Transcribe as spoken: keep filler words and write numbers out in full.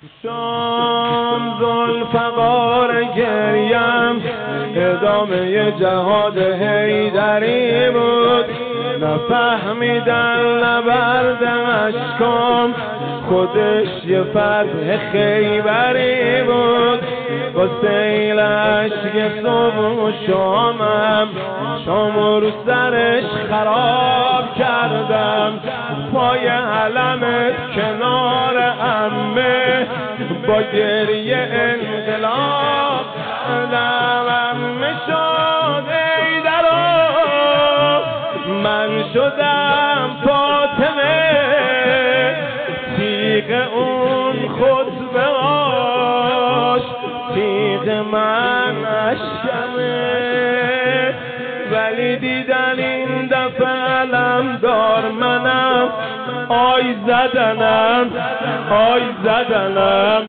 شام ذوالفقار گریم ادامه جهاد حیدری بود. نفهمیدن نبرد اشکام خودش یه فتح خیبری بود. با سیل اشک صبح و شامم شام رو سرش خراب کردم. پای علمت کنار عمه با گریه انقلاب کردم. عمه شد حیدرا من شدم فاطمه. تیغ اون خطبه هاش تیغ من اشکمه. ولی دیدن این دفعه علم دار منم. آی زدنم آی زدنم